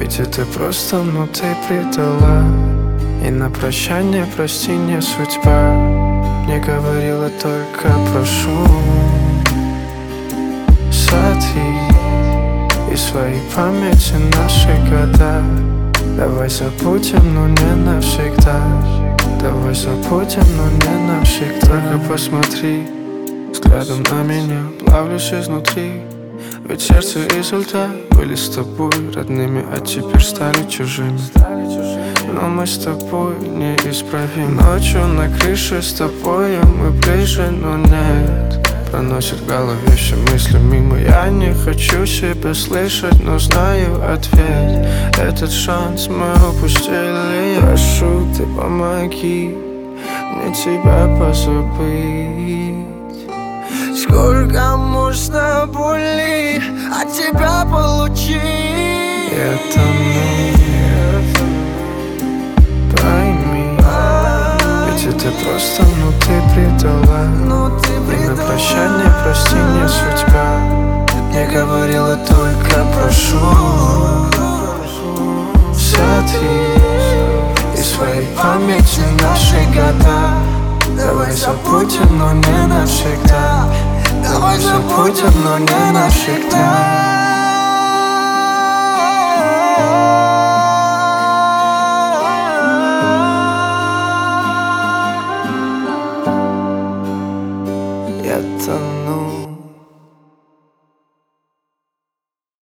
Ведь это просто, ну ты предала. И на прощание прости, не судьба. Мне говорила только прошу. Сотри из своей памяти наши года. Давай забудем, но не навсегда. Давай забудем, но не навсегда. Только посмотри взглядом на меня, плавлюсь изнутри. Ведь сердце изо льда были с тобой родными, а теперь стали чужими. Но мы с тобой неисправимы. Ночью на крыше с тобой мы ближе, но нет. Проносит в голове все мысли мимо. Я не хочу себя слышать, но знаю ответ. Этот шанс мы упустили. Прошу, ты помоги мне тебя позабыть. Сколько можно боли от тебя получить? Я тону, пойми. Ведь это просто, ну ты предала. И на прощание прости, не судьба. Мне говорила только прошу. Сотри из своей памяти наши года. Давай забудем, но не навсегда. Давай забудем, но не навсегда.